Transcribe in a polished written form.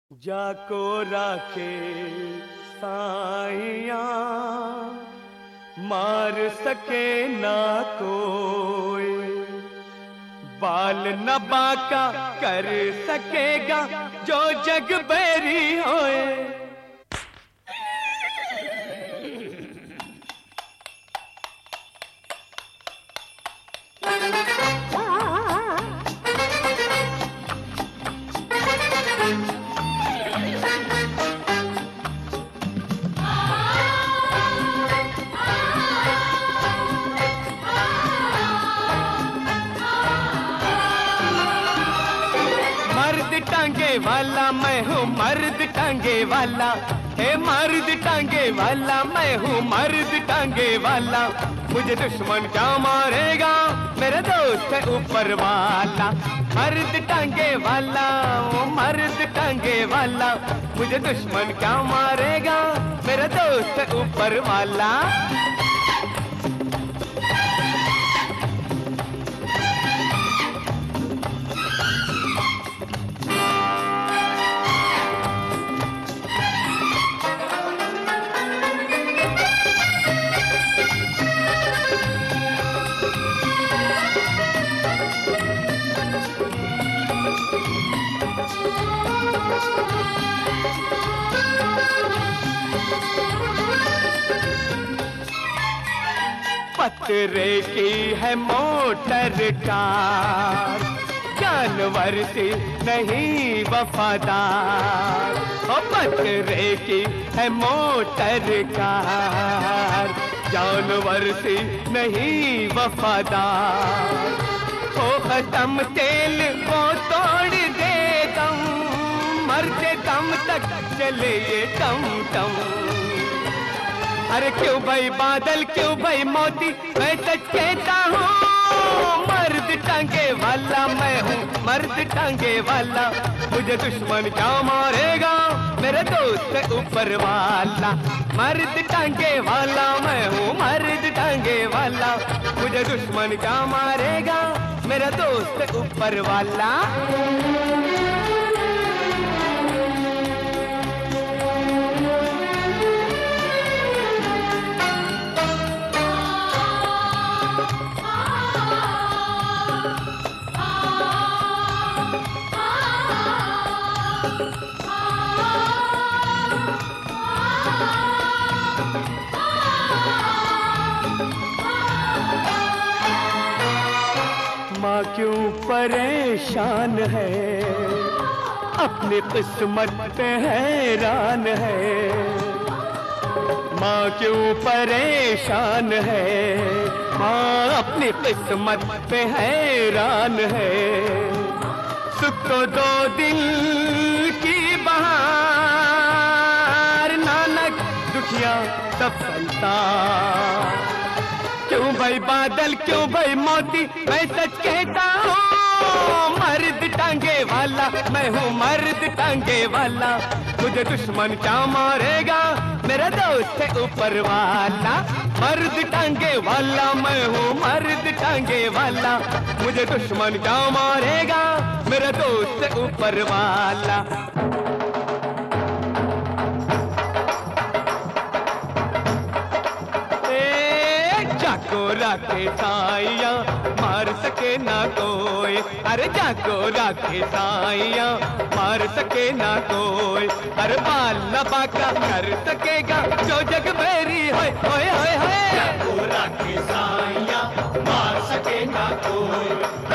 जाको राखे साइया मार सके ना कोई, बाल न बाका कर सकेगा जो जग बैरी होए। टांगे वाला मैं हूँ मर्द टांगे वाला, हे मर्द टांगे वाला मैं हूँ मर्द टांगे वाला। मुझे दुश्मन क्या मारेगा मेरे दोस्त है ऊपर वाला। मर्द टांगे वाला वो मर्द टांगे वाला, मुझे दुश्मन क्या मारेगा मेरा दोस्त है ऊपर वाला। पतरे की है मोटर कार, जानवर से नहीं वफादार। ओ पतरे की है मोटर कार, जानवर से नहीं वफादार। हो खत्म तेल वो तोड़ दे दम, मरते दम तक चले ये टम टम। अरे क्यों भाई बादल क्यों भाई मोती, मैं सच कहता हूँ मर्द टांगे वाला मैं हूँ मर्द टांगे वाला। मुझे दुश्मन क्या मारेगा मेरे दोस्त है ऊपर वाला। मर्द टांगे वाला मैं हूँ मर्द टांगे वाला, मुझे दुश्मन क्या मारेगा मेरा दोस्त है ऊपर वाला। माँ क्यों परेशान है, अपनी किस्मत पे हैरान है। माँ क्यों परेशान है, माँ अपनी किस्मत पे हैरान है। सुख तो दो दिल की बहार, नानक दुखिया सफलता। क्यों भाई बादल क्यों भाई मोती, मैं सच कहता हूँ मर्द टांगे वाला मैं हूँ मर्द टांगे वाला। मुझे दुश्मन क्या मारेगा मेरा दोस्त है ऊपर वाला। मर्द टांगे वाला मैं हूँ मर्द टांगे वाला, मुझे दुश्मन क्या मारेगा मेरा दोस्त है ऊपर वाला। जाको राखे साइया मार सके ना कोई, अरे जाको राखे साइया मार सके ना कोई। अरे बाल न बाका कर सकेगा जो जग मेरी होए होए होए होए। जाको राखे साइया मार सके ना कोई।